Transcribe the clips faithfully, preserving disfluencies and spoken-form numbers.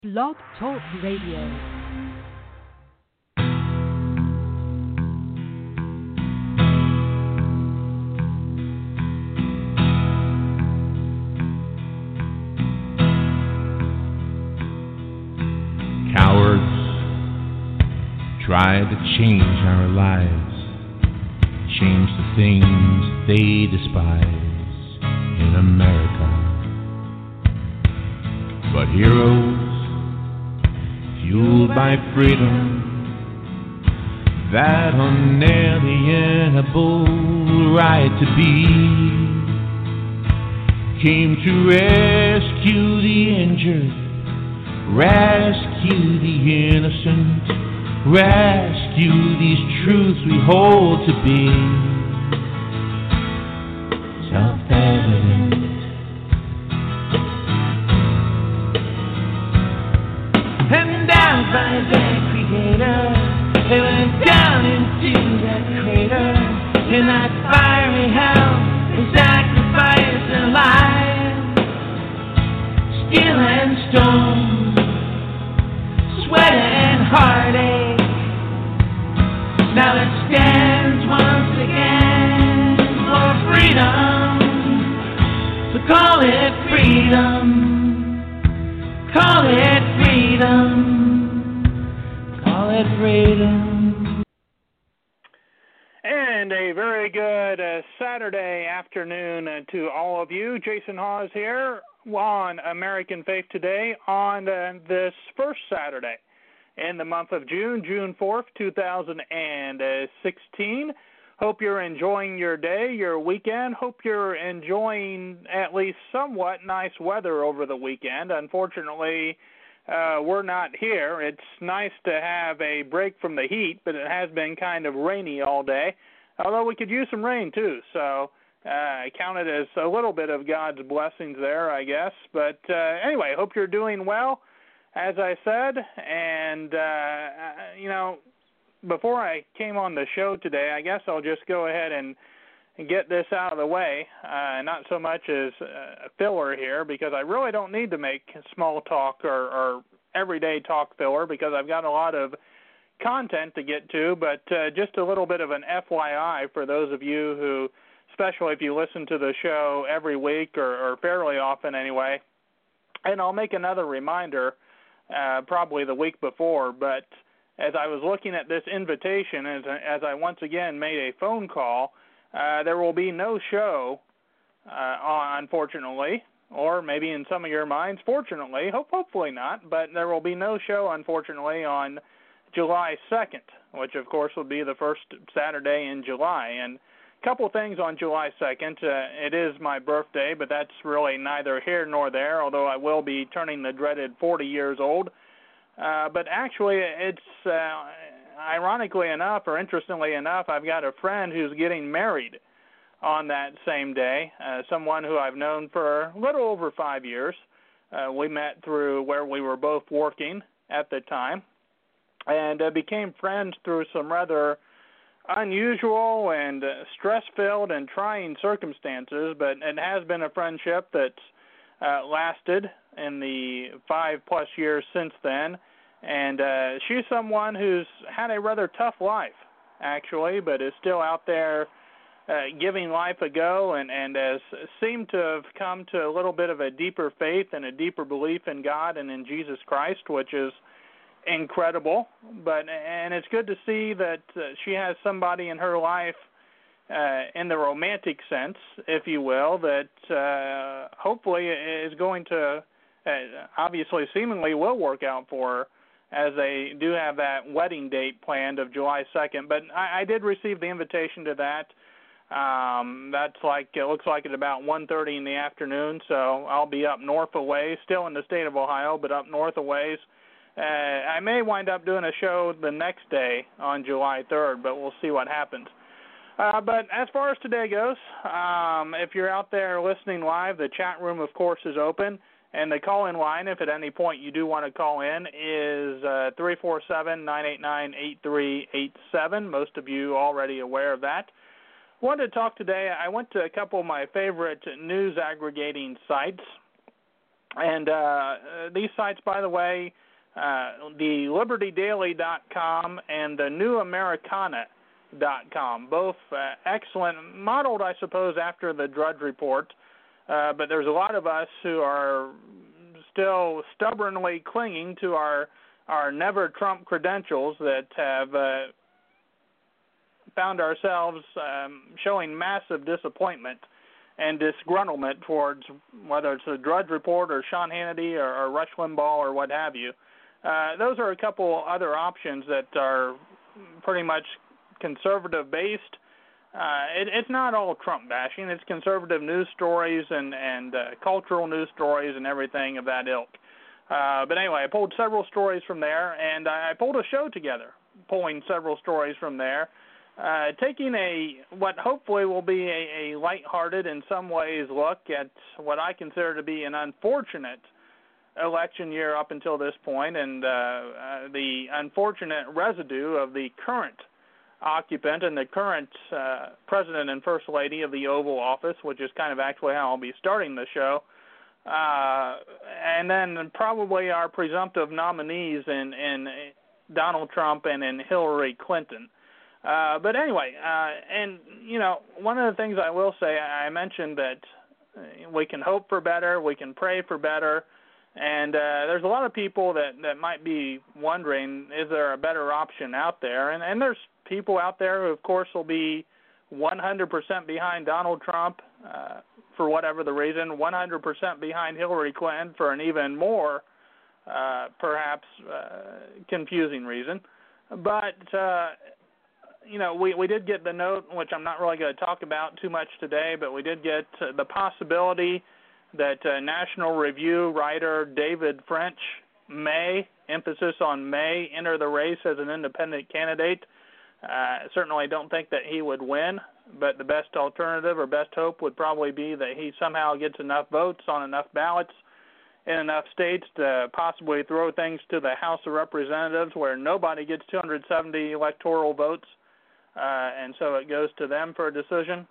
Blog Talk Radio. Try to change our lives, change the things they despise in America. But heroes, fueled by freedom, that unalienable right to be, came to rescue the injured, rescue the innocent, rescue these truths we hold to be self-evident. And down by their creator, they went down into that crater, in that fiery hell, they sacrificed their lives, steel and stone, sweat and heartache. Now it stands once again for freedom. So call it freedom. Call it freedom. Call it freedom. And a very good uh, Saturday afternoon uh, to all of you. Jason Hawes here on American Faith Today on uh, this first Saturday in the month of June, June fourth, two thousand sixteen. Hope you're enjoying your day, your weekend. Hope you're enjoying at least somewhat nice weather over the weekend. Unfortunately, uh, we're not here. It's nice to have a break from the heat, but it has been kind of rainy all day, although we could use some rain too. So uh, I count it as a little bit of God's blessings there, I guess. But uh, anyway, hope you're doing well, as I said, and, uh, you know, before I came on the show today, I guess I'll just go ahead and, and get this out of the way, uh, not so much as a filler here, because I really don't need to make small talk or, or everyday talk filler, because I've got a lot of content to get to, but uh, just a little bit of an F Y I for those of you who, especially if you listen to the show every week or, or fairly often anyway, and I'll make another reminder Uh, probably the week before, but as I was looking at this invitation, as, as I once again made a phone call, uh, there will be no show, uh, on, unfortunately, or maybe in some of your minds, fortunately, hope, hopefully not, but there will be no show, unfortunately, on July second, which of course will be the first Saturday in July. And couple things on July second. Uh, it is my birthday, but that's really neither here nor there, although I will be turning the dreaded forty years old. Uh, but actually, it's, uh, ironically enough, or interestingly enough, I've got a friend who's getting married on that same day, uh, someone who I've known for a little over five years. Uh, we met through where we were both working at the time, and uh, became friends through some rather unusual and uh, stress-filled and trying circumstances, but it has been a friendship that's uh, lasted in the five-plus years since then. And uh, she's someone who's had a rather tough life, actually, but is still out there uh, giving life a go, and, and has seemed to have come to a little bit of a deeper faith and a deeper belief in God and in Jesus Christ, which is incredible. But and it's good to see that uh, she has somebody in her life, uh, in the romantic sense, if you will, that uh, hopefully is going to, uh, obviously seemingly will work out for her, as they do have that wedding date planned of July second. But I, I did receive the invitation to that. Um, that's like, it looks like at about one thirty in the afternoon, so I'll be up north a ways, still in the state of Ohio, but up north a ways. Uh, I may wind up doing a show the next day on July third, but we'll see what happens. Uh, but as far as today goes, um, if you're out there listening live, the chat room, of course, is open. And the call-in line, if at any point you do want to call in, is uh, three four seven, nine eight nine, eight three eight seven. Most of you already aware of that. Wanted to talk today. I went to a couple of my favorite news aggregating sites, And uh, these sites, by the way, uh, the liberty daily dot com and the new americana dot com, both uh, excellent, modeled, I suppose, after the Drudge Report. Uh, but there's a lot of us who are still stubbornly clinging to our our never Trump credentials that have uh, found ourselves um, showing massive disappointment and disgruntlement towards whether it's the Drudge Report or Sean Hannity or, or Rush Limbaugh or what have you. Uh, those are a couple other options that are pretty much conservative-based. Uh, it, it's not all Trump bashing. It's conservative news stories and, and uh, cultural news stories and everything of that ilk. Uh, but anyway, I pulled several stories from there, and I pulled a show together, pulling several stories from there, uh, taking a what hopefully will be a, a lighthearted, in some ways, look at what I consider to be an unfortunate election year up until this point, and uh, uh, the unfortunate residue of the current occupant and the current uh, president and first lady of the Oval Office, which is kind of actually how I'll be starting the show. Uh, and then probably our presumptive nominees in, in Donald Trump and in Hillary Clinton. Uh, but anyway, uh, and, you know, one of the things I will say, I mentioned that we can hope for better, we can pray for better, and uh, there's a lot of people that, that might be wondering, is there a better option out there? And, and there's people out there who, of course, will be one hundred percent behind Donald Trump, uh, for whatever the reason, one hundred percent behind Hillary Clinton for an even more, uh, perhaps, uh, confusing reason. But, uh, you know, we, we did get the note, which I'm not really going to talk about too much today, but we did get uh, the possibility that uh, National Review writer David French may, emphasis on may, enter the race as an independent candidate. Uh, certainly don't think that he would win, but the best alternative or best hope would probably be that he somehow gets enough votes on enough ballots in enough states to possibly throw things to the House of Representatives where nobody gets two hundred seventy electoral votes, uh, and so it goes to them for a decision.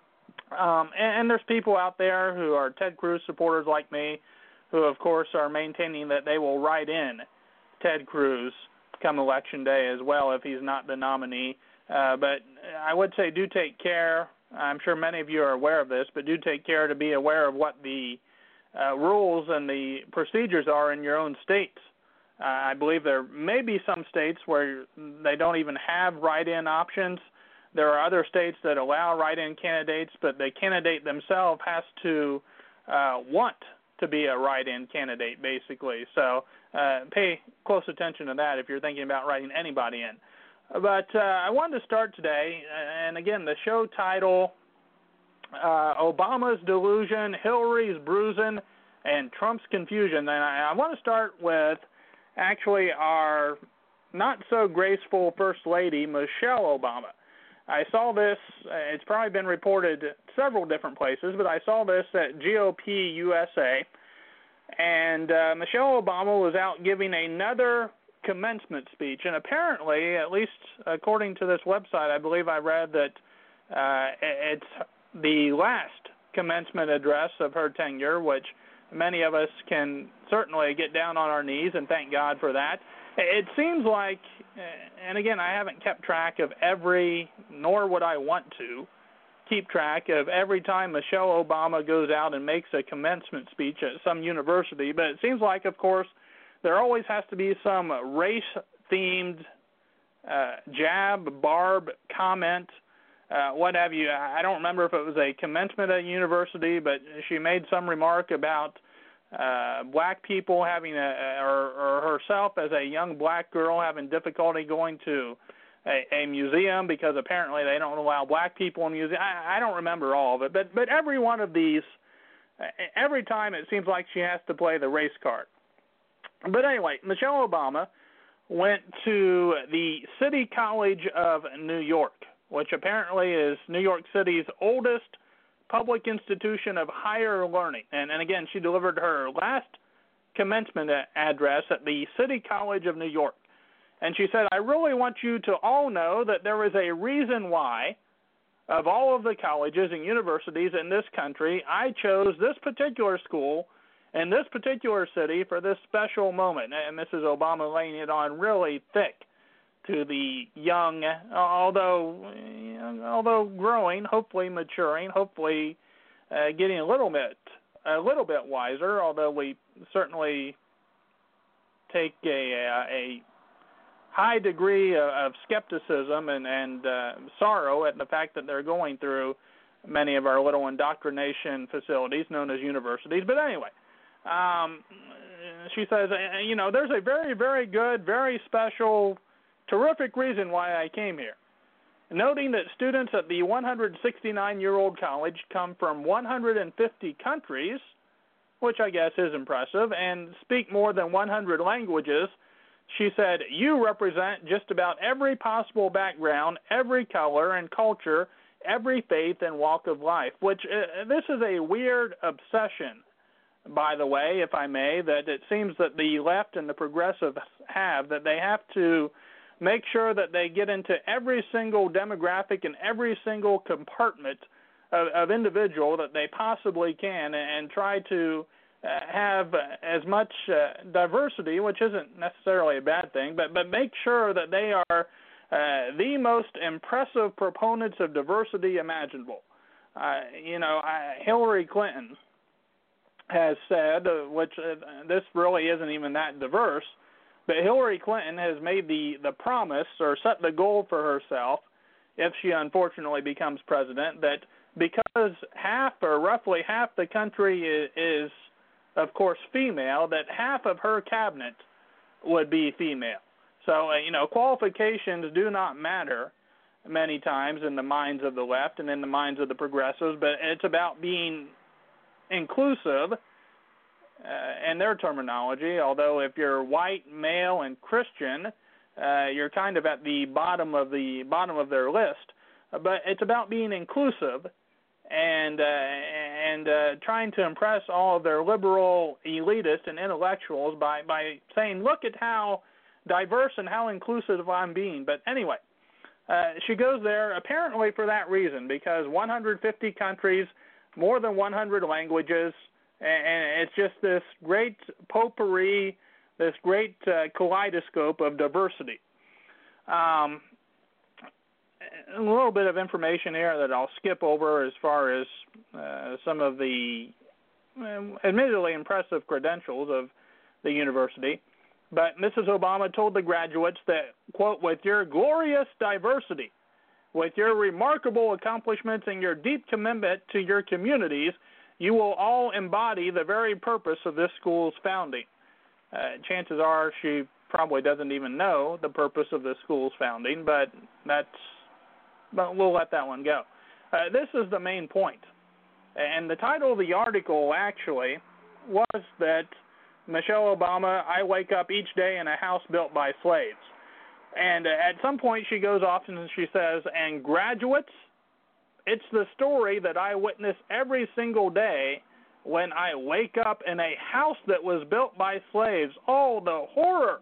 Um, and, and there's people out there who are Ted Cruz supporters like me who, of course, are maintaining that they will write in Ted Cruz come Election Day as well if he's not the nominee. Uh, but I would say do take care. I'm sure many of you are aware of this, but do take care to be aware of what the uh, rules and the procedures are in your own states. Uh, I believe there may be some states where they don't even have write-in options. There are other states that allow write-in candidates, but the candidate themselves has to uh, want to be a write-in candidate, basically. So uh, pay close attention to that if you're thinking about writing anybody in. But uh, I wanted to start today, and again, the show title, uh, Obama's Delusion, Hillary's Bruising, and Trump's Confusion. And I, I want to start with actually our not-so-graceful First Lady, Michelle Obama. I saw this, uh, it's probably been reported several different places, but I saw this at G O P U S A, and uh, Michelle Obama was out giving another commencement speech, and apparently, at least according to this website, I believe I read that uh, it's the last commencement address of her tenure, which many of us can certainly get down on our knees and thank God for that. It seems like, and again, I haven't kept track of every, nor would I want to, keep track of every time Michelle Obama goes out and makes a commencement speech at some university, but it seems like, of course, there always has to be some race-themed uh, jab, barb, comment, uh, what have you. I don't remember if it was a commencement at a university, but she made some remark about uh, black people having a, or, or herself as a young black girl having difficulty going to a, a museum because apparently they don't allow black people in museums. I, I don't remember all of it, but but every one of these, every time it seems like she has to play the race card. But anyway, Michelle Obama went to the City College of New York, which apparently is New York City's oldest public institution of higher learning. And, and again, she delivered her last commencement address at the City College of New York. And she said, I really want you to all know that there is a reason why, of all of the colleges and universities in this country, I chose this particular school in this particular city for this special moment. And Missus Obama laying it on really thick to the young, although although growing, hopefully maturing, hopefully uh, getting a little bit a little bit wiser. Although we certainly take a a high degree of, of skepticism and and uh, sorrow at the fact that they're going through many of our little indoctrination facilities known as universities. But anyway, um, she says, you know, there's a very, very good, very special, terrific reason why I came here. Noting that students at the one hundred sixty-nine-year-old college come from one hundred fifty countries, which I guess is impressive, and speak more than one hundred languages, she said, you represent just about every possible background, every color and culture, every faith and walk of life, which uh, this is a weird obsession, by the way, if I may, that it seems that the left and the progressives have, that they have to make sure that they get into every single demographic and every single compartment of, of individual that they possibly can, and try to uh, have as much uh, diversity, which isn't necessarily a bad thing, but, but make sure that they are uh, the most impressive proponents of diversity imaginable. Uh, you know, I, Hillary Clinton has said, uh, which uh, this really isn't even that diverse, but Hillary Clinton has made the, the promise or set the goal for herself, if she unfortunately becomes president, that because half or roughly half the country is, is, of course, female, that half of her cabinet would be female. So, uh, you know, qualifications do not matter many times in the minds of the left and in the minds of the progressives, but it's about being inclusive. Uh, in their terminology, although if you're white, male, and Christian, uh, you're kind of at the bottom of the bottom of their list. Uh, but it's about being inclusive and uh, and uh, trying to impress all of their liberal elitists and intellectuals by, by saying, look at how diverse and how inclusive I'm being. But anyway, uh, she goes there apparently for that reason, because one hundred fifty countries, more than one hundred languages, and it's just this great potpourri, this great uh, kaleidoscope of diversity. Um, a little bit of information here that I'll skip over as far as uh, some of the um, admittedly impressive credentials of the university. But Missus Obama told the graduates that, quote, with your glorious diversity, with your remarkable accomplishments and your deep commitment to your communities, you will all embody the very purpose of this school's founding. Uh, chances are she probably doesn't even know the purpose of this school's founding, but that's, but we'll let that one go. Uh, this is the main point. And the title of the article actually was that Michelle Obama, I wake up each day in a house built by slaves. And uh, at some point she goes off and she says, and graduates, it's the story that I witness every single day when I wake up in a house that was built by slaves. Oh, the horror.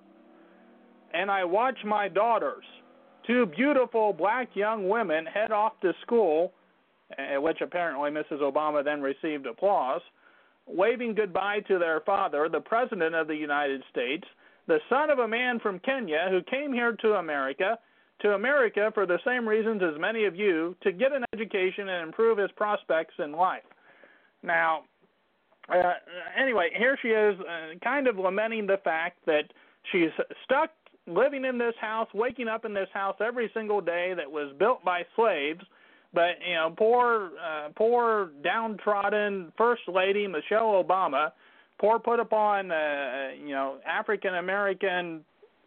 And I watch my daughters, two beautiful black young women, head off to school, uh, which apparently Missus Obama then received applause, waving goodbye to their father, the President of the United States, the son of a man from Kenya who came here to America, to America for the same reasons as many of you, to get an education and improve his prospects in life. Now, uh, anyway, here she is uh, kind of lamenting the fact that she's stuck living in this house, waking up in this house every single day that was built by slaves, but, you know, poor, uh, poor downtrodden First Lady Michelle Obama, poor put upon, uh, you know, African-American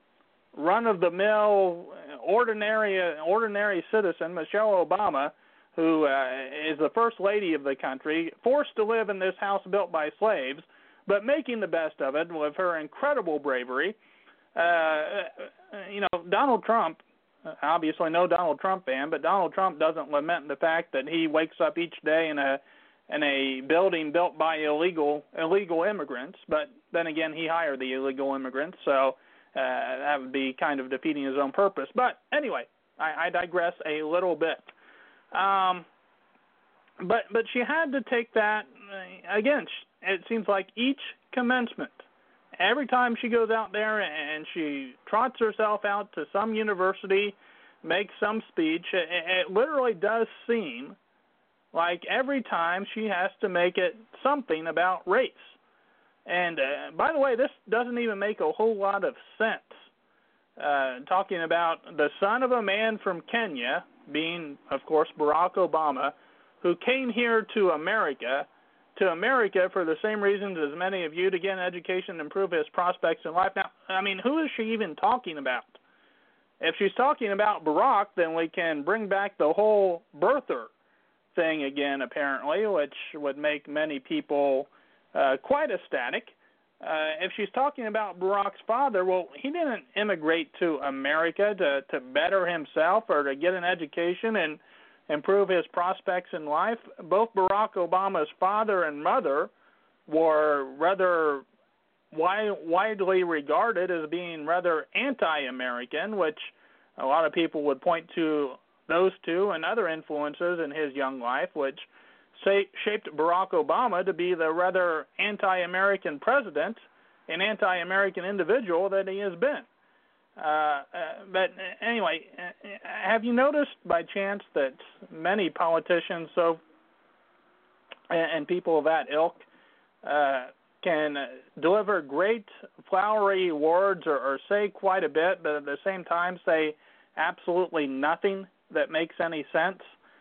run-of-the-mill, ordinary ordinary citizen, Michelle Obama, who uh, is the first lady of the country, forced to live in this house built by slaves, but making the best of it with her incredible bravery. Uh, you know, Donald Trump, obviously no Donald Trump fan, but Donald Trump doesn't lament the fact that he wakes up each day in a in a building built by illegal illegal immigrants, but then again, he hired the illegal immigrants, so Uh, that would be kind of defeating his own purpose. But anyway, I, I digress a little bit. Um, but but she had to take that again, it seems like each commencement, every time she goes out there and she trots herself out to some university, makes some speech, it, it literally does seem like every time she has to make it something about race. And, uh, by the way, this doesn't even make a whole lot of sense. Uh, talking about the son of a man from Kenya, being, of course, Barack Obama, who came here to America, to America for the same reasons as many of you, to get an education and improve his prospects in life. Now, I mean, who is she even talking about? If she's talking about Barack, then we can bring back the whole birther thing again, apparently, which would make many people uh, quite ecstatic. Uh, if she's talking about Barack's father, well, he didn't immigrate to America to, to better himself or to get an education and improve his prospects in life. Both Barack Obama's father and mother were rather wi- widely regarded as being rather anti-American, which a lot of people would point to those two and other influences in his young life, which say, shaped Barack Obama to be the rather anti-American president and anti-American individual that he has been. Uh, uh, but anyway, have you noticed by chance that many politicians so and, and people of that ilk uh, can deliver great flowery words or, or say quite a bit, but at the same time say absolutely nothing that makes any sense?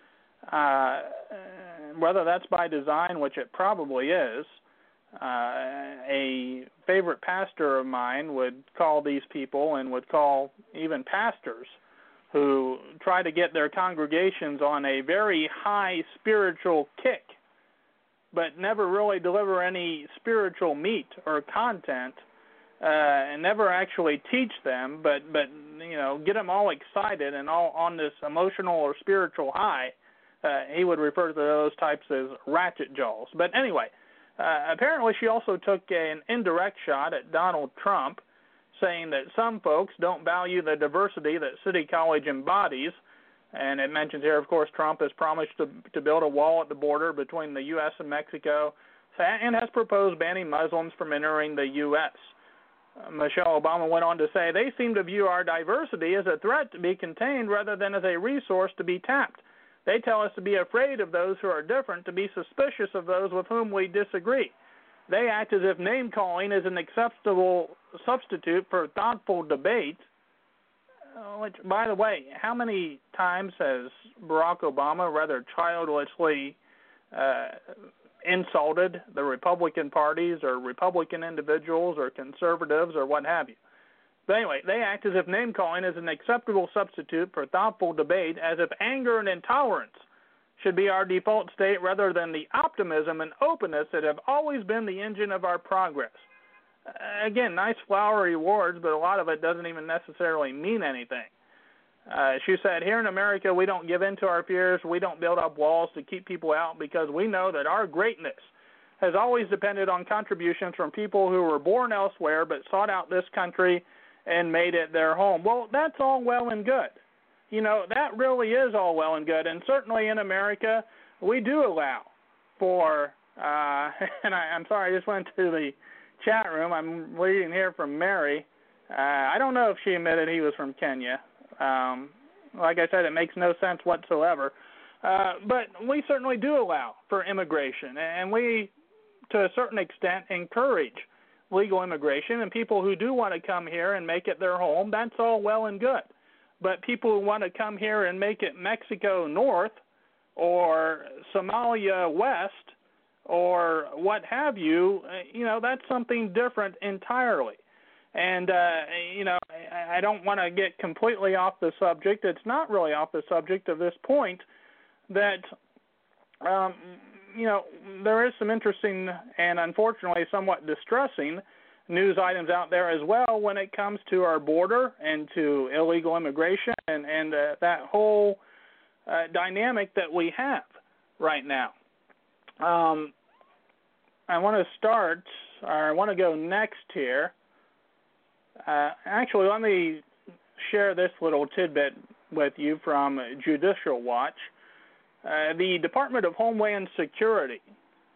Uh, whether that's by design, which it probably is. Uh, a favorite pastor of mine would call these people, and would call even pastors who try to get their congregations on a very high spiritual kick, but never really deliver any spiritual meat or content, uh, and never actually teach them, but, but you know, get them all excited and all on this emotional or spiritual high. Uh, he would refer to those types as ratchet jaws. But anyway, uh, apparently she also took an indirect shot at Donald Trump, saying that some folks don't value the diversity that City College embodies. And it mentions here, of course, Trump has promised to, to build a wall at the border between the U S and Mexico, and has proposed banning Muslims from entering the U S Uh, Michelle Obama went on to say, they seem to view our diversity as a threat to be contained rather than as a resource to be tapped. They tell us to be afraid of those who are different, to be suspicious of those with whom we disagree. They act as if name-calling is an acceptable substitute for thoughtful debate, uh, which, by the way, how many times has Barack Obama rather childishly uh, insulted the Republican parties or Republican individuals or conservatives or what have you? But anyway, they act as if name-calling is an acceptable substitute for thoughtful debate, as if anger and intolerance should be our default state rather than the optimism and openness that have always been the engine of our progress. Uh, again, nice flowery words, but a lot of it doesn't even necessarily mean anything. Uh, she said, here in America, we don't give in to our fears. We don't build up walls to keep people out because we know that our greatness has always depended on contributions from people who were born elsewhere but sought out this country and made it their home. Well, that's all well and good. You know, that really is all well and good. And certainly in America, we do allow for, uh, and I, I'm sorry, I just went to the chat room. I'm reading here from Mary. Uh, I don't know if she admitted he was from Kenya. Um, like I said, it makes no sense whatsoever. Uh, but we certainly do allow for immigration. And we, to a certain extent, encourage legal immigration, and people who do want to come here and make it their home, that's all well and good. But people who want to come here and make it Mexico North or Somalia West or what have you, you know, that's something different entirely. And, uh, you know, I, I don't want to get completely off the subject. It's not really off the subject of this point that, um, you know, there is some interesting and unfortunately somewhat distressing news items out there as well when it comes to our border and to illegal immigration and, and uh, that whole uh, dynamic that we have right now. Um, I want to start, or I want to go next here. Uh, actually, let me share this little tidbit with you from Judicial Watch. Uh, the Department of Homeland Security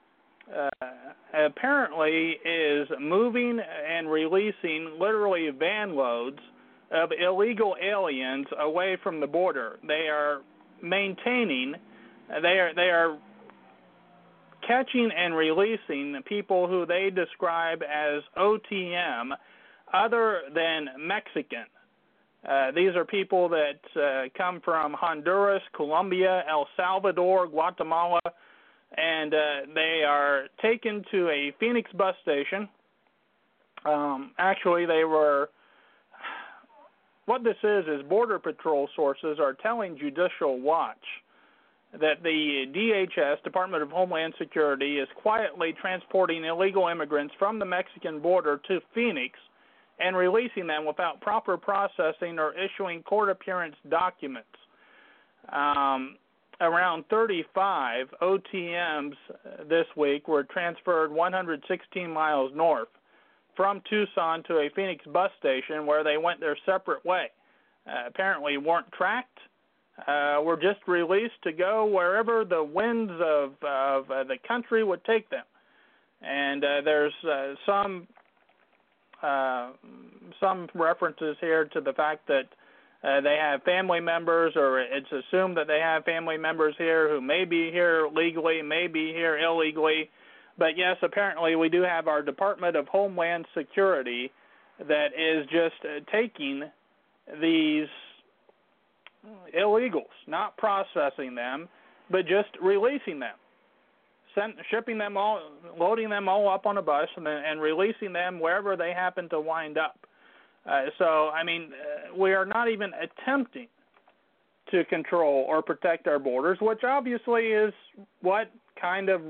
uh, apparently is moving and releasing literally van loads of illegal aliens away from the border. They are maintaining, they are they are catching and releasing people who they describe as O T M, other than Mexican. Uh, these are people that uh, come from Honduras, Colombia, El Salvador, Guatemala, and uh, they are taken to a Phoenix bus station. Um, actually, they were, what this is, is Border Patrol sources are telling Judicial Watch that the D H S, Department of Homeland Security, is quietly transporting illegal immigrants from the Mexican border to Phoenix and releasing them without proper processing or issuing court appearance documents. Um, around thirty-five O T Ms this week were transferred one hundred sixteen miles north from Tucson to a Phoenix bus station where they went their separate way. Uh, apparently weren't tracked, uh, were just released to go wherever the winds of, of uh, the country would take them. And uh, there's uh, some uh, some references here to the fact that uh, they have family members, or it's assumed that they have family members here who may be here legally, may be here illegally. But yes, apparently we do have our Department of Homeland Security that is just uh, taking these illegals, not processing them, but just releasing them, send, shipping them all, loading them all up on a bus, and, then, and releasing them wherever they happen to wind up. Uh, so, I mean, uh, we are not even attempting to control or protect our borders, which obviously is what kind of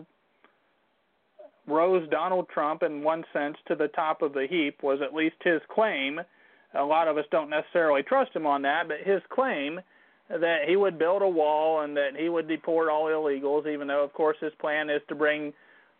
rose Donald Trump, in one sense, to the top of the heap, was at least his claim. A lot of us don't necessarily trust him on that, but his claim that he would build a wall and that he would deport all illegals, even though, of course, his plan is to bring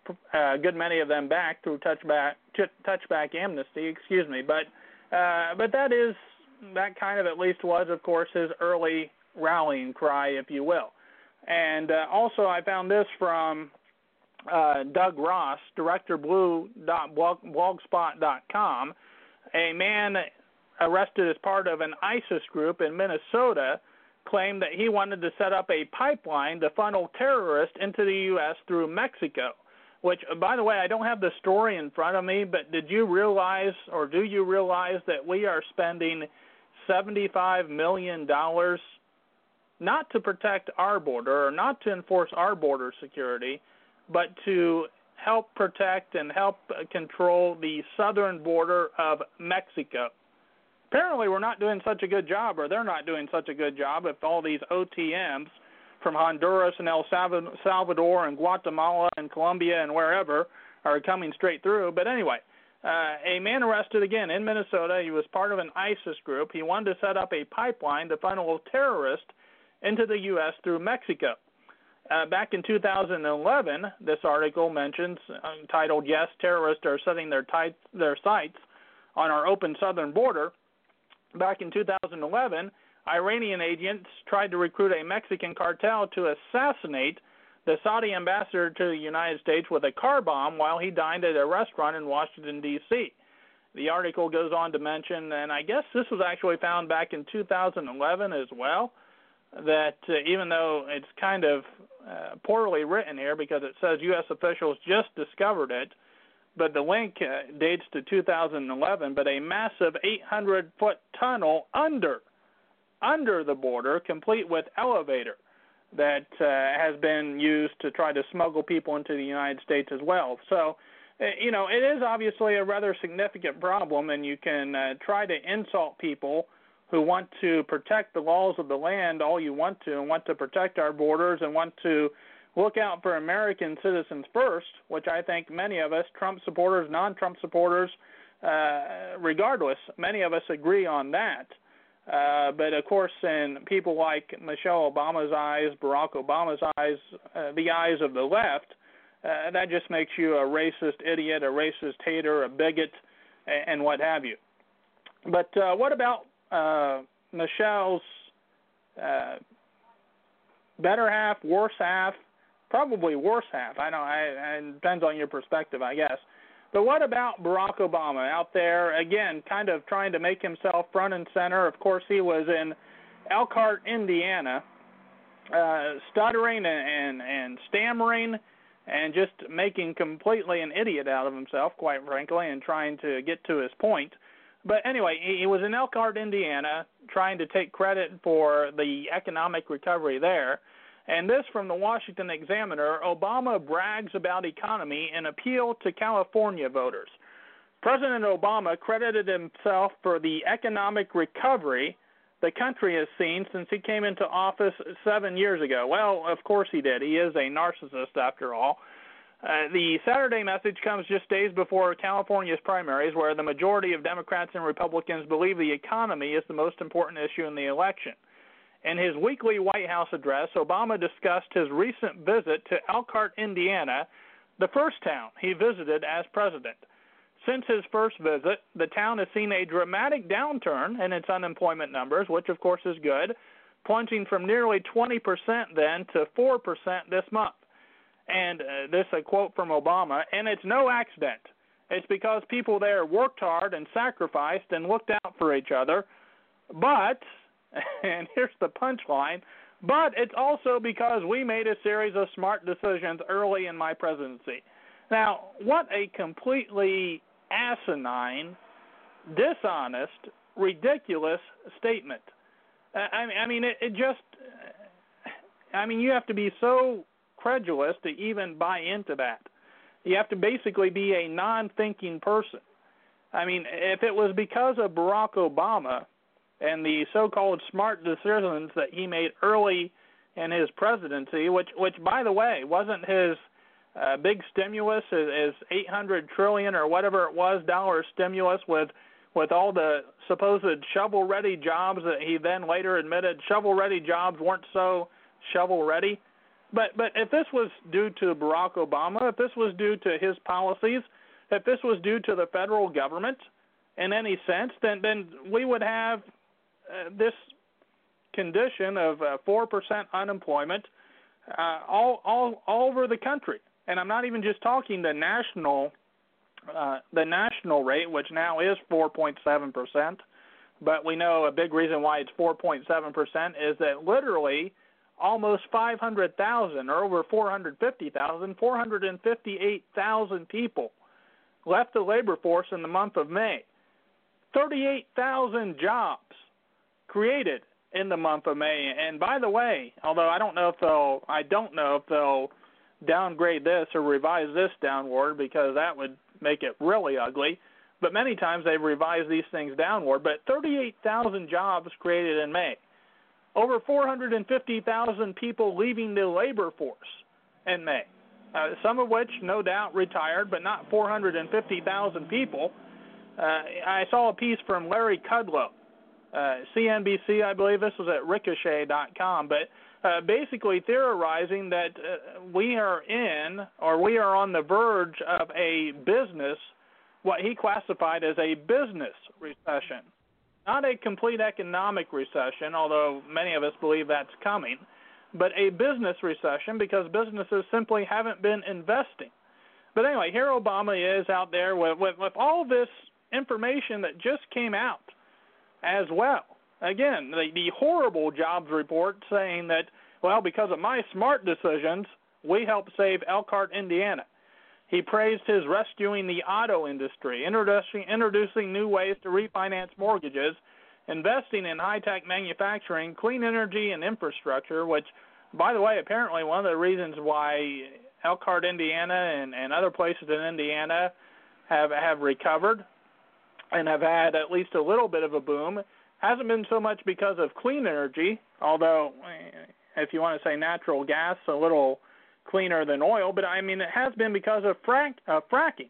a good many of them back through touchback, touchback amnesty, excuse me. But uh, but that is, that kind of at least was, of course, his early rallying cry, if you will. And uh, also I found this from uh, Doug Ross, director blue dot blogspot dot com, a man arrested as part of an ISIS group in Minnesota claimed that he wanted to set up a pipeline to funnel terrorists into the U S through Mexico, which, by the way, I don't have the story in front of me, but did you realize, or do you realize, that we are spending seventy-five million dollars not to protect our border or not to enforce our border security, but to help protect and help control the southern border of Mexico? Apparently we're not doing such a good job, or they're not doing such a good job, if all these O T Ms from Honduras and El Salvador and Guatemala and Colombia and wherever are coming straight through. But anyway, uh, a man arrested again in Minnesota. He was part of an ISIS group. He wanted to set up a pipeline to funnel terrorists into the U S through Mexico. Uh, back in two thousand eleven, this article mentions, uh, titled, "Yes, Terrorists Are Setting Their, tit- their Sights on Our Open Southern Border." Back in two thousand eleven, Iranian agents tried to recruit a Mexican cartel to assassinate the Saudi ambassador to the United States with a car bomb while he dined at a restaurant in Washington, D C The article goes on to mention, and I guess this was actually found back in two thousand eleven as well, that uh, even though it's kind of uh, poorly written here because it says U S officials just discovered it, but the link uh, dates to two thousand eleven, but a massive eight hundred foot tunnel under under the border, complete with elevator, that uh, has been used to try to smuggle people into the United States as well. So, uh, you know, it is obviously a rather significant problem, and you can uh, try to insult people who want to protect the laws of the land all you want to, and want to protect our borders, and want to look out for American citizens first, which I think many of us, Trump supporters, non-Trump supporters, uh, regardless, many of us agree on that. Uh, but, of course, in people like Michelle Obama's eyes, Barack Obama's eyes, uh, the eyes of the left, uh, that just makes you a racist idiot, a racist hater, a bigot, and, and what have you. But uh, what about uh, Michelle's uh, better half, worse half, probably worse half. I don't. I, it depends on your perspective, I guess. But what about Barack Obama out there, again, kind of trying to make himself front and center? Of course, he was in Elkhart, Indiana, uh, stuttering and, and, and stammering and just making completely an idiot out of himself, quite frankly, and trying to get to his point. But anyway, he, he was in Elkhart, Indiana, trying to take credit for the economic recovery there. And this from the Washington Examiner: Obama brags about economy and appeal to California voters. President Obama credited himself for the economic recovery the country has seen since he came into office seven years ago. Well, of course he did. He is a narcissist after all. Uh, the Saturday message comes just days before California's primaries, where the majority of Democrats and Republicans believe the economy is the most important issue in the election. In his weekly White House address, Obama discussed his recent visit to Elkhart, Indiana, the first town he visited as president. Since his first visit, the town has seen a dramatic downturn in its unemployment numbers, which of course is good, plunging from nearly twenty percent then to four percent this month. And uh, this a quote from Obama: and it's no accident. It's because people there worked hard and sacrificed and looked out for each other. But, and here's the punchline, but it's also because we made a series of smart decisions early in my presidency. Now, what a completely asinine, dishonest, ridiculous statement. I, I mean, it, it just, I mean, you have to be so credulous to even buy into that. You have to basically be a non-thinking person. I mean, if it was because of Barack Obama and the so-called smart decisions that he made early in his presidency, which, which by the way, wasn't his uh, big stimulus, his, his eight hundred trillion dollars or whatever it was, dollar stimulus with, with all the supposed shovel-ready jobs that he then later admitted shovel-ready jobs weren't so shovel-ready. But, but if this was due to Barack Obama, if this was due to his policies, if this was due to the federal government in any sense, then, then we would have uh, this condition of uh, four percent unemployment uh, all, all, all over the country. And I'm not even just talking the national, uh, the national rate, which now is four point seven percent. But we know a big reason why it's four point seven percent is that literally almost five hundred thousand, or over four hundred fifty thousand, four hundred fifty-eight thousand people left the labor force in the month of May. thirty-eight thousand jobs created in the month of May. And by the way, although I don't know if they'll, I don't know if they'll downgrade this or revise this downward, because that would make it really ugly. But many times they've revised these things downward. But thirty-eight thousand jobs created in May. Over four hundred fifty thousand people leaving the labor force in May, uh, some of which no doubt retired, but not four hundred fifty thousand people. Uh, I saw a piece from Larry Kudlow, uh, C N B C, I believe. This was at ricochet dot com, but uh, basically theorizing that uh, we are in, or we are on the verge of a business, what he classified as a business recession. Not a complete economic recession, although many of us believe that's coming, but a business recession because businesses simply haven't been investing. But anyway, here Obama is out there with, with, with all this information that just came out as well. Again, the, the horrible jobs report saying that, well, because of my smart decisions, we helped save Elkhart, Indiana. He praised his rescuing the auto industry, introducing, introducing new ways to refinance mortgages, investing in high-tech manufacturing, clean energy, and infrastructure, which, by the way, apparently one of the reasons why Elkhart, Indiana, and, and other places in Indiana have, have recovered and have had at least a little bit of a boom hasn't been so much because of clean energy, although if you want to say natural gas, a little cleaner than oil, but I mean it has been because of frack, uh, fracking.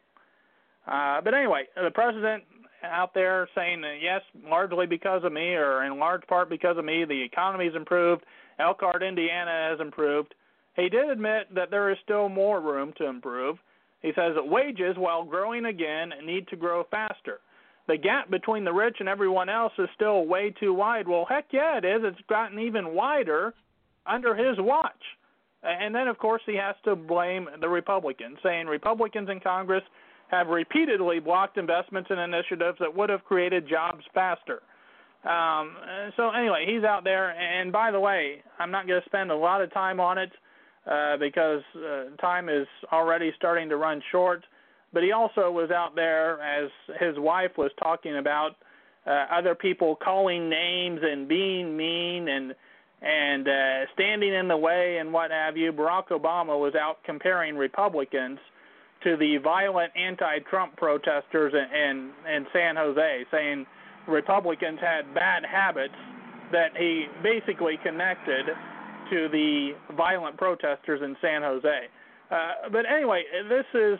Uh, but anyway, the president out there saying that yes, largely because of me, or in large part because of me, the economy's improved, Elkhart, Indiana has improved. He did admit that there is still more room to improve. He says that wages, while growing again, need to grow faster. The gap between the rich and everyone else is still way too wide. Well, heck yeah, it is. It's gotten even wider under his watch. And then, of course, he has to blame the Republicans, saying Republicans in Congress have repeatedly blocked investments and initiatives that would have created jobs faster. Um, so anyway, he's out there. And by the way, I'm not going to spend a lot of time on it uh, because uh, time is already starting to run short. But he also was out there, as his wife was talking about, uh, other people calling names and being mean and and uh, standing in the way and what have you. Barack Obama was out comparing Republicans to the violent anti-Trump protesters in, in, in San Jose, saying Republicans had bad habits that he basically connected to the violent protesters in San Jose. Uh, but anyway, this is,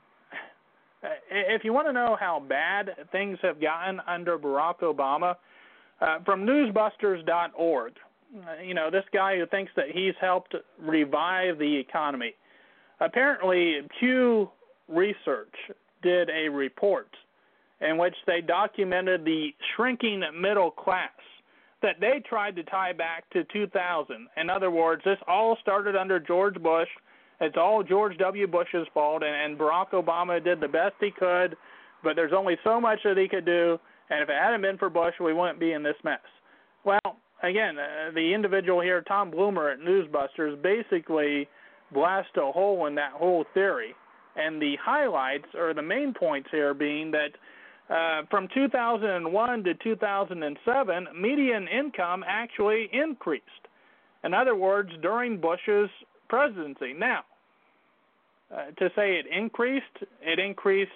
if you want to know how bad things have gotten under Barack Obama, uh, from newsbusters dot org, you know, this guy who thinks that he's helped revive the economy. Apparently, Pew Research did a report in which they documented the shrinking middle class that they tried to tie back to two thousand. In other words, this all started under George Bush. It's all George W. Bush's fault, and, and Barack Obama did the best he could, but there's only so much that he could do, and if it hadn't been for Bush, we wouldn't be in this mess. Well, again, uh, the individual here, Tom Bloomer at Newsbusters, basically blasted a hole in that whole theory. And the highlights, or the main points here, being that uh, from two thousand one to two thousand seven, median income actually increased. In other words, during Bush's presidency. Now, uh, to say it increased, it increased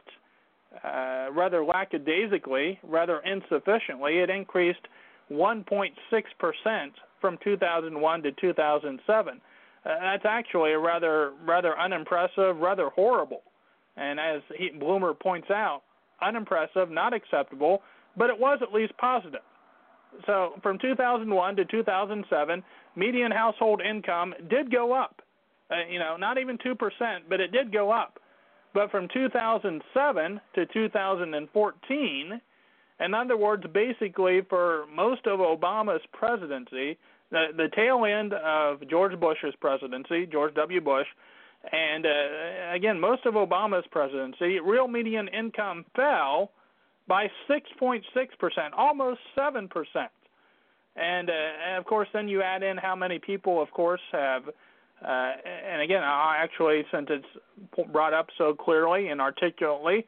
uh, rather lackadaisically, rather insufficiently. It increased one point six percent from two thousand one to two thousand seven. Uh, that's actually a rather rather unimpressive, rather horrible. And as he, Bloomer points out, unimpressive, not acceptable, but it was at least positive. So from two thousand one to two thousand seven, median household income did go up. Uh, you know, not even two percent, but it did go up. But from two thousand seven to two thousand fourteen, in other words, basically for most of Obama's presidency, the, the tail end of George Bush's presidency, George W. Bush, and uh, again, most of Obama's presidency, real median income fell by six point six percent, almost seven percent. And, uh, and, of course, then you add in how many people, of course, have, uh, and again, I actually, since it's brought up so clearly and articulately,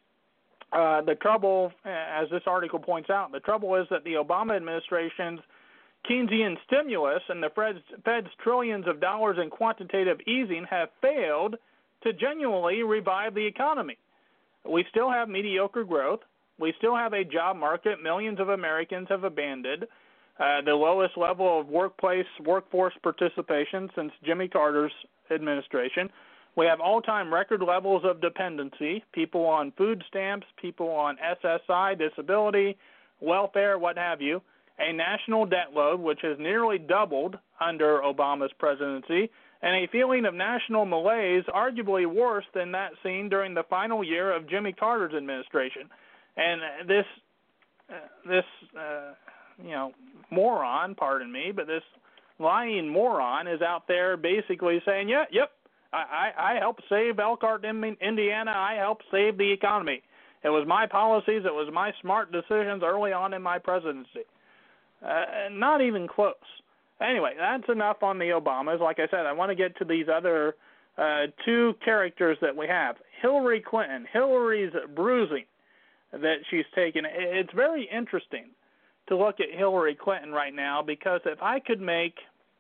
uh, the trouble, as this article points out, the trouble is that the Obama administration's Keynesian stimulus and the Fed's, Fed's trillions of dollars in quantitative easing have failed to genuinely revive the economy. We still have mediocre growth. We still have a job market millions of Americans have abandoned, uh, the lowest level of workplace workforce participation since Jimmy Carter's administration. We have all-time record levels of dependency, people on food stamps, people on S S I, disability, welfare, what have you, a national debt load which has nearly doubled under Obama's presidency, and a feeling of national malaise arguably worse than that seen during the final year of Jimmy Carter's administration. And this, uh, this, uh, you know, moron, pardon me, but this lying moron is out there basically saying, yeah, yep, I, I, I helped save Elkhart, Indiana. I helped save the economy. It was my policies. It was my smart decisions early on in my presidency. Uh, not even close. Anyway, that's enough on the Obamas. Like I said, I want to get to these other uh, two characters that we have. Hillary Clinton, Hillary's bruising that she's taken. It's very interesting to look at Hillary Clinton right now, because if I could make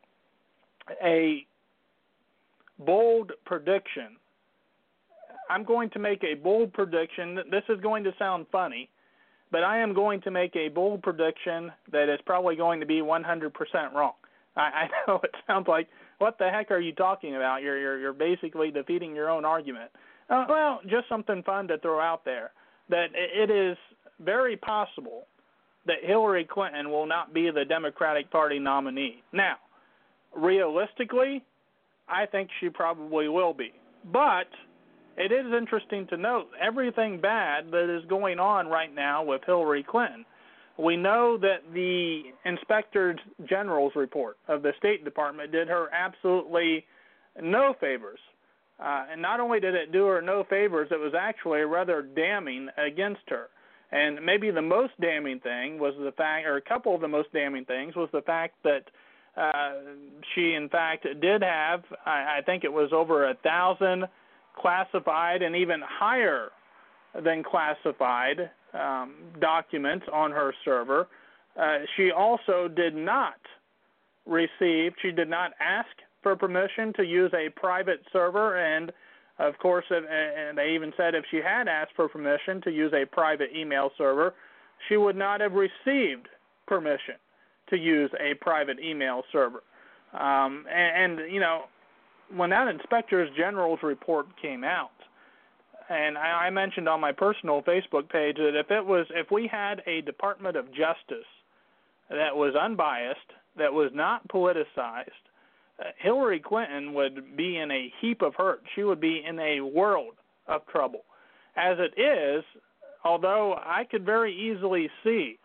a bold prediction, I'm going to make a bold prediction. This is going to sound funny, but I am going to make a bold prediction that is probably going to be one hundred percent wrong. I, I know it sounds like, what the heck are you talking about? You're you're, you're basically defeating your own argument. Uh, well, just something fun to throw out there, that it is very possible that Hillary Clinton will not be the Democratic Party nominee. Now, realistically, I think she probably will be. But it is interesting to note everything bad that is going on right now with Hillary Clinton. We know that the Inspector General's report of the State Department did her absolutely no favors. Uh, and not only did it do her no favors, it was actually rather damning against her. And maybe the most damning thing was the fact, or a couple of the most damning things, was the fact that uh, she, in fact, did have, I, I think it was over a thousand classified and even higher than classified um, documents on her server. Uh, she also did not receive, she did not ask for permission to use a private server, and of course, and they even said if she had asked for permission to use a private email server, she would not have received permission to use a private email server. Um, and, and, you know, when that Inspector General's report came out, and I, I mentioned on my personal Facebook page that if it was, if we had a Department of Justice that was unbiased, that was not politicized, uh, Hillary Clinton would be in a heap of hurt. She would be in a world of trouble. As it is, although I could very easily see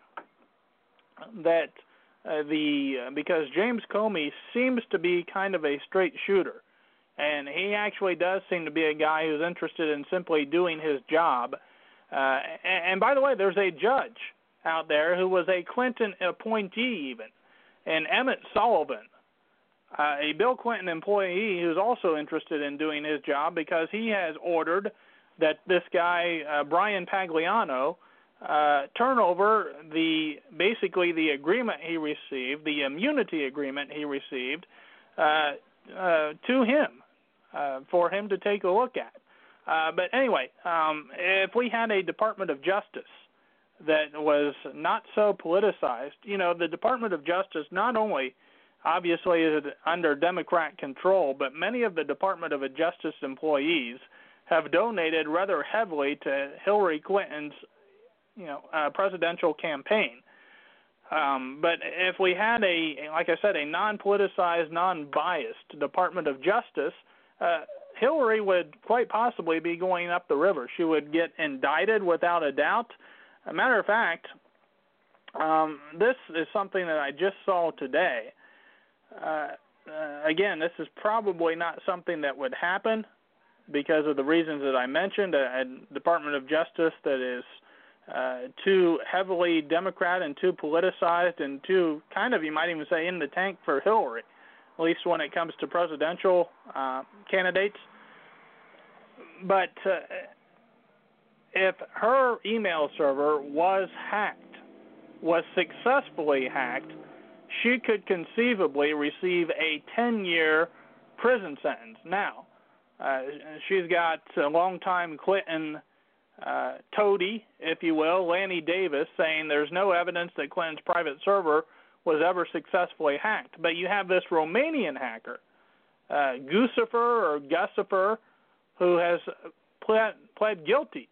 that uh, the uh, because James Comey seems to be kind of a straight shooter, and he actually does seem to be a guy who's interested in simply doing his job. Uh, and, and by the way, there's a judge out there who was a Clinton appointee even, and Emmett Sullivan, uh, a Bill Clinton employee who's also interested in doing his job because he has ordered that this guy, uh, Brian Pagliano, uh, turn over the basically the agreement he received, the immunity agreement he received, uh, uh, to him uh, for him to take a look at. Uh, but anyway, um, if we had a Department of Justice that was not so politicized, you know, the Department of Justice not only obviously is under Democrat control, but many of the Department of Justice employees have donated rather heavily to Hillary Clinton's, you know, uh, presidential campaign. Um, but if we had a, like I said, a non-politicized, non-biased Department of Justice, uh, Hillary would quite possibly be going up the river. She would get indicted without a doubt. As a matter of fact, um, this is something that I just saw today. Uh, uh, again, this is probably not something that would happen because of the reasons that I mentioned, a, a Department of Justice that is uh, too heavily Democrat and too politicized and too kind of, you might even say, in the tank for Hillary, at least when it comes to presidential uh, candidates. But uh, if her email server was hacked, was successfully hacked, she could conceivably receive a ten-year prison sentence. Now, uh, she's got a longtime Clinton uh, toady, if you will, Lanny Davis, saying there's no evidence that Clinton's private server was ever successfully hacked. But you have this Romanian hacker, uh, Guccifer or Guccifer, who has pled, pled guilty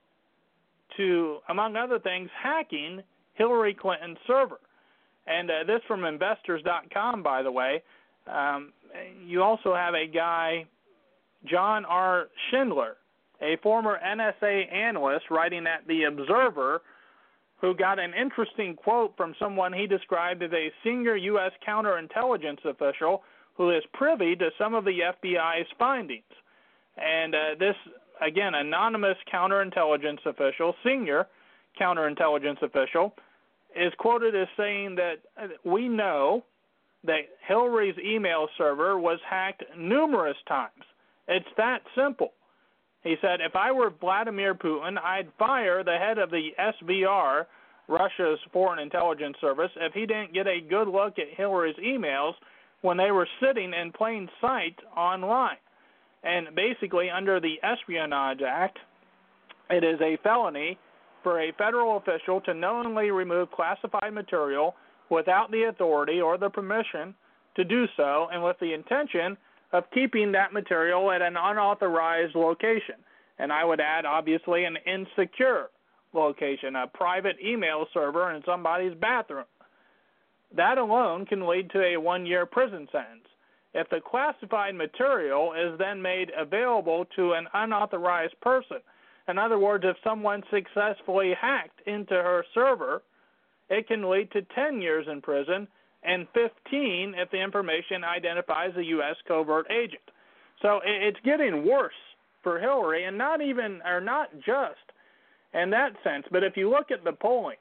to, among other things, hacking Hillary Clinton's server. And uh, this from investors dot com, by the way. Um, you also have a guy, John R. Schindler, a former N S A analyst writing at The Observer, who got an interesting quote from someone he described as a senior U S counterintelligence official who is privy to some of the F B I's findings. And uh, this, again, anonymous counterintelligence official, senior counterintelligence official, is quoted as saying that we know that Hillary's email server was hacked numerous times. It's that simple. He said, if I were Vladimir Putin, I'd fire the head of the S V R, Russia's Foreign Intelligence Service, if he didn't get a good look at Hillary's emails when they were sitting in plain sight online. And basically, under the Espionage Act, it is a felony for a federal official to knowingly remove classified material without the authority or the permission to do so, and with the intention of keeping that material at an unauthorized location. And I would add, obviously, an insecure location, a private email server in somebody's bathroom. That alone can lead to a one-year prison sentence. If the classified material is then made available to an unauthorized person, in other words, if someone successfully hacked into her server, it can lead to ten years in prison and fifteen if the information identifies a U S covert agent. So it's getting worse for Hillary, and not even, or not just in that sense, but if you look at the polling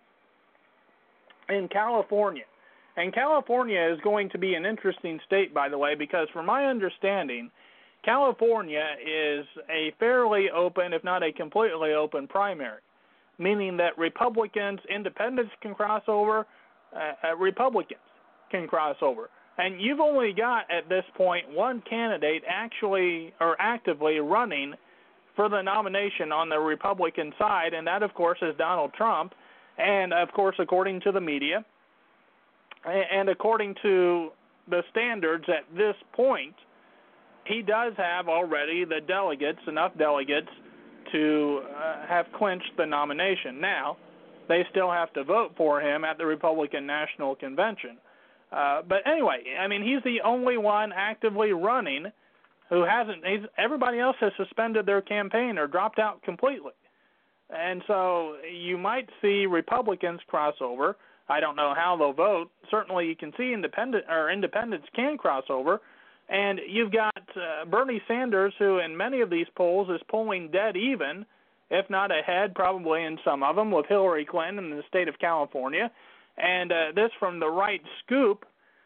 in California, and California is going to be an interesting state, by the way, because from my understanding, California is a fairly open, if not a completely open primary, meaning that Republicans, independents can cross over, uh, uh, Republicans can cross over. And you've only got, at this point, one candidate actually or actively running for the nomination on the Republican side, and that, of course, is Donald Trump. And, of course, according to the media and according to the standards at this point, he does have already the delegates, enough delegates, to uh, have clinched the nomination. Now, they still have to vote for him at the Republican National Convention. Uh, but anyway, I mean, he's the only one actively running who hasn't. He's, everybody else has suspended their campaign or dropped out completely. And so you might see Republicans cross over. I don't know how they'll vote. Certainly you can see independent or independents can cross over. And you've got uh, Bernie Sanders, who in many of these polls is polling dead even, if not ahead, probably in some of them, with Hillary Clinton in the state of California. And uh, this from the Right Scoop,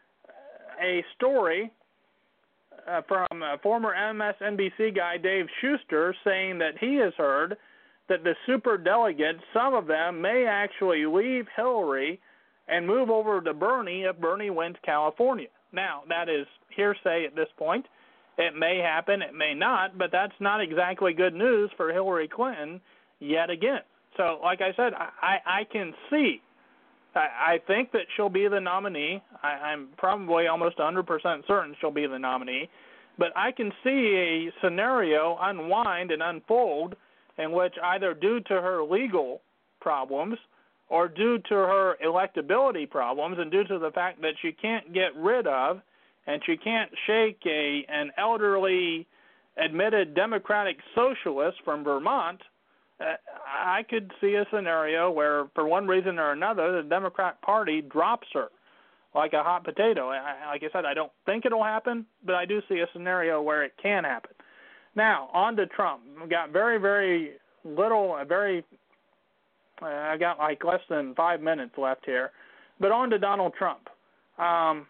a story uh, from a former M S N B C guy, Dave Schuster, saying that he has heard that the superdelegates, some of them, may actually leave Hillary and move over to Bernie if Bernie wins California. Now, that is hearsay at this point. It may happen, it may not, but that's not exactly good news for Hillary Clinton yet again. So, like I said, I, I can see I think that she'll be the nominee. I, I'm probably almost one hundred percent certain she'll be the nominee. But I can see a scenario unwind and unfold in which either due to her legal problems or due to her electability problems and due to the fact that she can't get rid of and she can't shake a an elderly admitted Democratic socialist from Vermont, Uh, I could see a scenario where, for one reason or another, the Democrat Party drops her like a hot potato. I, like I said, I don't think it'll happen, but I do see a scenario where it can happen. Now, on to Trump. We've got very, very little, very, uh, I got like less than five minutes left here. But on to Donald Trump. Um,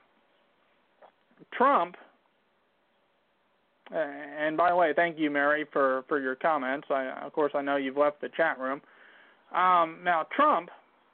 Trump... Uh, and by the way, thank you, Mary, for, for your comments. I, of course, I know you've left the chat room. Um, now, Trump,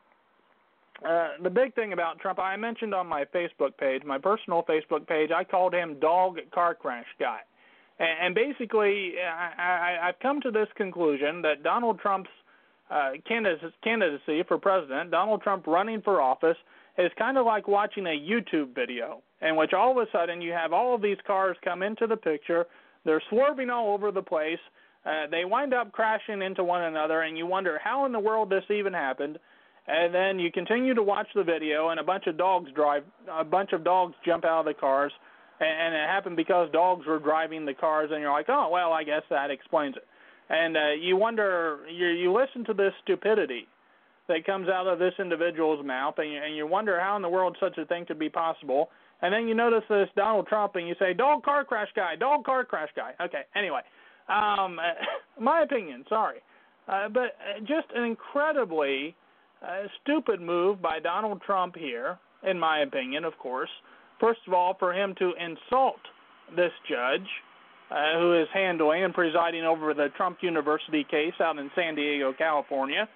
uh, the big thing about Trump, I mentioned on my Facebook page, my personal Facebook page, I called him Dog Car Crash Guy. And, and basically, I, I, I've come to this conclusion that Donald Trump's uh, candidacy for president, Donald Trump running for office, is kind of like watching a YouTube video in which all of a sudden you have all of these cars come into the picture. They're swerving all over the place. Uh, they wind up crashing into one another, and you wonder how in the world this even happened. And then you continue to watch the video, and a bunch of dogs drive, a bunch of dogs jump out of the cars, and, and it happened because dogs were driving the cars. And you're like, oh well, I guess that explains it. And uh, you wonder, you you listen to this stupidity that comes out of this individual's mouth, and you, and you wonder how in the world such a thing could be possible. And then you notice this Donald Trump, and you say, dog car crash guy, dog car crash guy. Okay, anyway, um, my opinion, sorry. Uh, but just an incredibly uh, stupid move by Donald Trump here, in my opinion, of course. First of all, for him to insult this judge uh, who is handling and presiding over the Trump University case out in San Diego, California.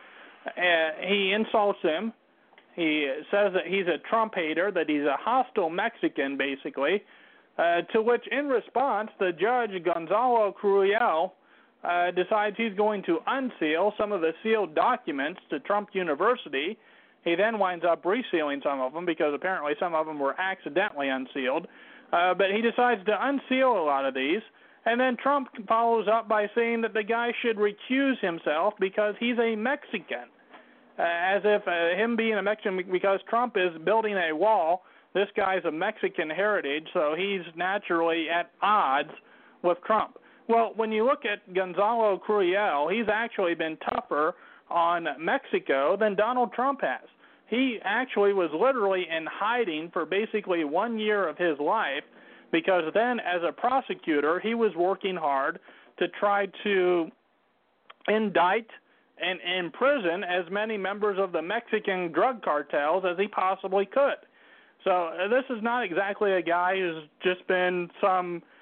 Uh, he insults him. He says that he's a Trump hater, that he's a hostile Mexican, basically, uh, to which, in response, the judge, Gonzalo Curiel, uh, decides he's going to unseal some of the sealed documents to Trump University. He then winds up resealing some of them because apparently some of them were accidentally unsealed. Uh, but he decides to unseal a lot of these. And then Trump follows up by saying that the guy should recuse himself because he's a Mexican. Uh, as if uh, him being a Mexican, because Trump is building a wall, this guy's a Mexican heritage, so he's naturally at odds with Trump. Well, when you look at Gonzalo Curiel, he's actually been tougher on Mexico than Donald Trump has. He actually was literally in hiding for basically one year of his life because then as a prosecutor, he was working hard to try to indict and imprison as many members of the Mexican drug cartels as he possibly could. So uh, this is not exactly a guy who's just been some